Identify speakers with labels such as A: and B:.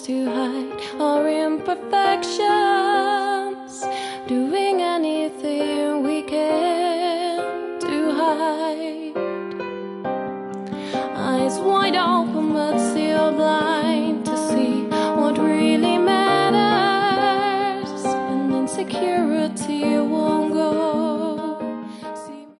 A: to hide our imperfections, doing anything we can to hide.